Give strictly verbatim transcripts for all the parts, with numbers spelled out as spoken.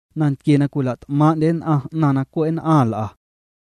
nan kia na kula ma den a nana ko en ala.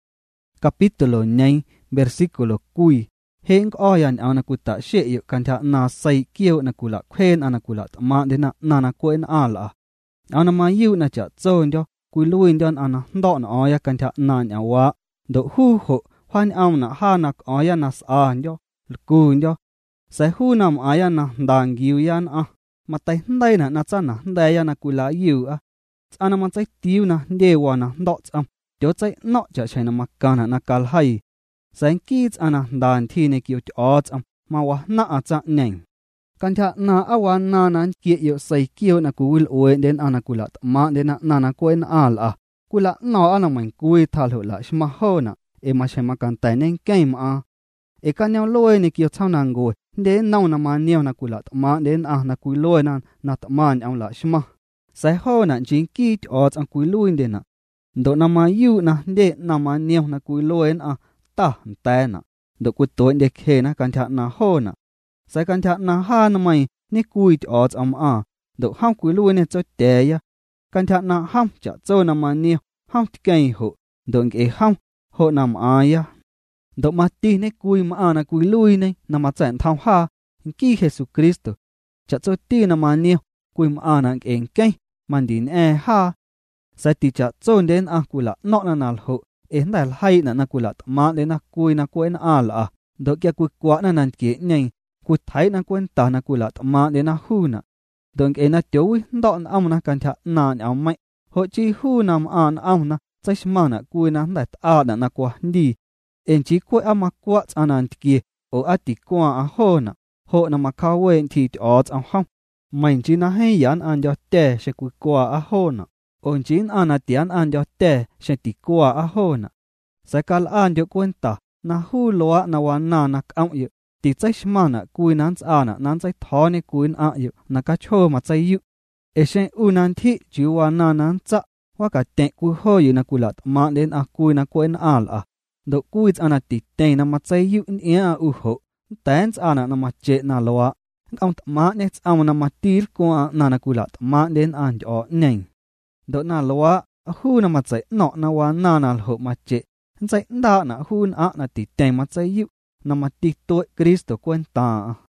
Capítulo nhai versículo kui heng oyan au na kuta she yu kan tha na sai kieu na kula khen ana kula ma den na nana ko en ala. Au na ma yu na cha zon jo kui luin don ana ndo na oya kan tha na nya wa do hu ho hwan au na ha na oya na sa jo ku jo sai hu nam aya na dang giu yan a matai ndai na na cha na ndai ya na kula yu a ana ma chai tiu na de wa na ndo cham jo chai no cha chai na makana na kal hai sai ki ana dan thi ne kiu o cham ma wa na a cha neng kan tha na awan na nan ki yu sai kiu na kul oe den ana kula ma den na na na ko en al a kula no ana man kui thal ho la shma ho na e ma shema kan tai neng game a e kan yaw loe ne kiu chau nang go de nau na ma niu na kula ma den a na kui loe na na ta man yaw la shma sai ho na jin ki o chang kui luin de na do na ma yu na de na ma niu na kui loe na ta ta na do ku to de khe na kan tha na ho na sai kan tha na ha na mai ni kui o cham a do ham kui luin ne cho te ya kan tha na ham cha cho na ma niu ham kai ho do nge ham ho nam a ya do ma ti ne kui ma na kui lui ne na ma chen thau ha ki Jesus Cristo cha cho ti na ma niu kui ma na eng kai man din e ha sai ti cha cho den a kula no na nal ho e ndal hai na na kula ma le na kui na ko en al a do kya ku kwa na nan ki nei ku thai na kwen ta na kula ma le na hu na dong e na teu ndo na am na kan tha na nya mai ho chi hu nam an am na chai ma na kui na nda a na na kwa ndi en chi ko ama kwa anan ki o ati kwa a ho na ho na ma ka wen ti o am ham mai chi na hai yan an jo te she ku kwa a ho na on chin an atian an jo te she ti kwa a ho na sakal an jo kwenta na hu lo na wa na na am yu ti chai ma na kui nan cha na nan chai tho ne kuin a yu na ka cho ma chai yu e she u nan thi ju wa na nan cha wa ka te ku ho yu na kulat ma den a kui na ko en al a do kui ana ti te na ma chai yu in a u ho tan ana na ma che na lo a ang ma ne cha na ma tir ko na na kulat ma den an jo nei do na lo a hu na ma chai no na wa na na ho ma che chai da na hu a na ti te ma chai yu na ma ti to Cristo kwenta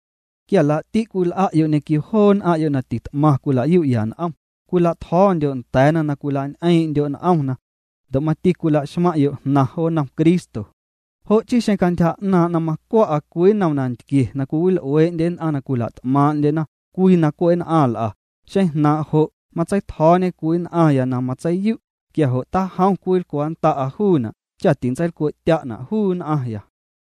kia la ti kul a yu ne ki hon a yu na ti ma kula yu yan am kula thon jo ta na na kula ai jo na am na do ma ti kula shma yu na ho na Cristo ho chi shen kan tha na na ma ko a kui na nan ki na kul oe den ana kula ma den na kui na ko en al a she na ho ma chai thon ne kuin a ya na ma chai yu kia ho ta hang kui kwan ta a hu na cha tin chai ko tia na hu na ya